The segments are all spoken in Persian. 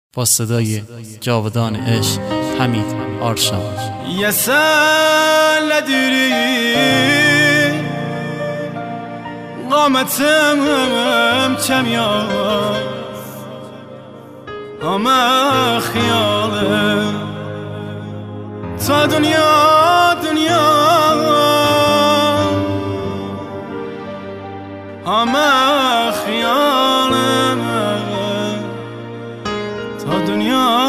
با صدای جاودان عشق حمید آرشان. یه سال دیری قامتم کمیاد همه خیاله تا دنیا همه خیاله تا دنیا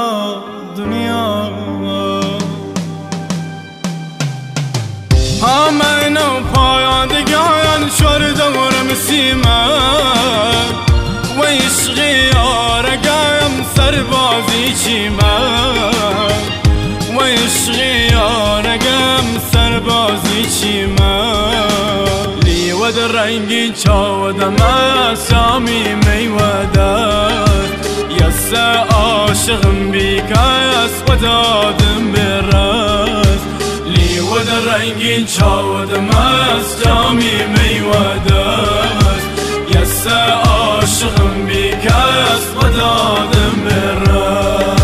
همه نو پایندگان شور دورم سیمه و عشقی آرگم سربازی چیمه و عشقی آرگم سربازی چیمه لیود رنگی چاودم سامی میودد یس عاشقم بیکاس و دادم برست لیود رنگی چاودم سامی میودد یس عاشقم بیکاس و دادم برست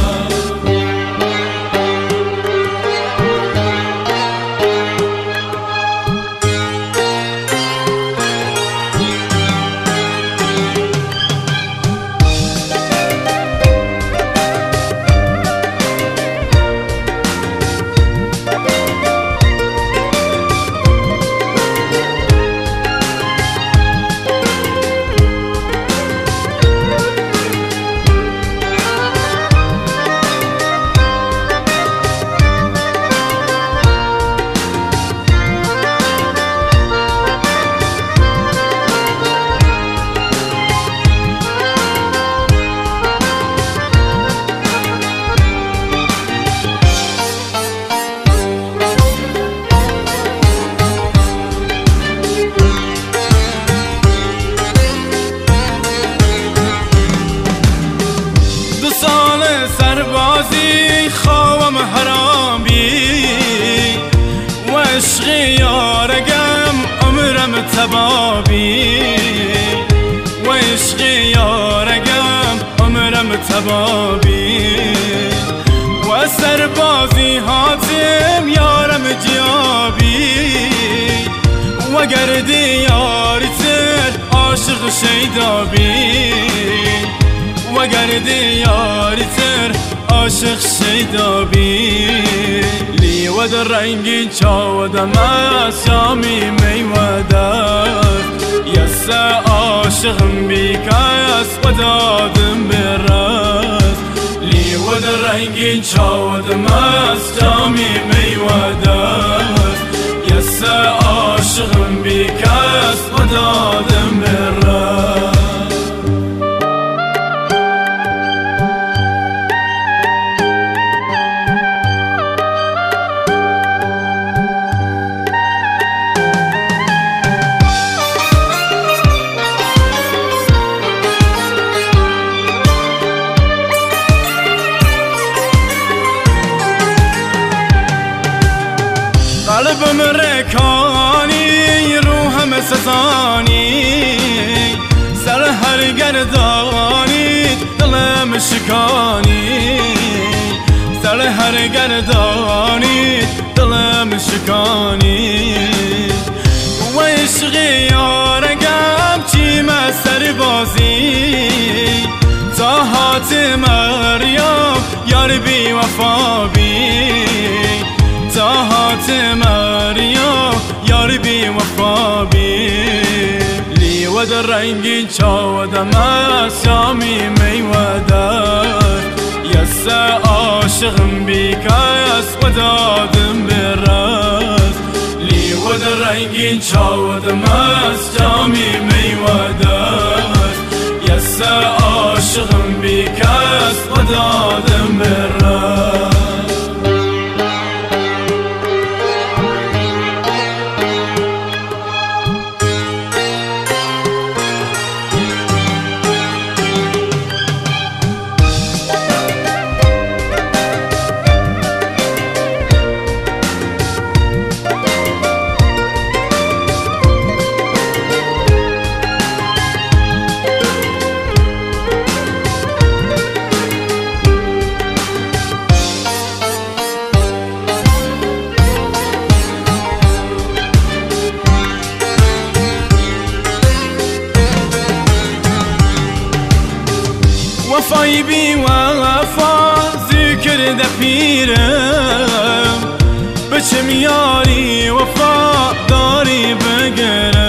سربازی خوام حرامی و عشق یارگم عمرم تبابی و عشق یارگم عمرم تبابی و سربازی حاتم یارم جیابی و گردی یاری تر عاشق شیدابی و گردی یاری تر عاشق شیدابی لیود رنگی چاودم سامی میودد یس عاشقم بیکاس و دادم برست لیود رنگی چاودم سامی میودد یس عاشقم بیکاس و دادم برست قلبم رکانی روحم سزانی سر هر گردانی دلم شکانی سر هر گردانی دلم شکانی و عشق یارگم چیم سربازی تا حاتم مریم یار بی وفا بی تا حاتم مریم یار بی وفا بی لیود رنگی چاودم سامی میودد یس عاشقم بیکاس و دادم برست لیود رنگی چاودم سامی میودد یس عاشقم بیکاس و دادم برست وفای بی وفا ذکر دپیرم بچم یاری وفا داری بگرم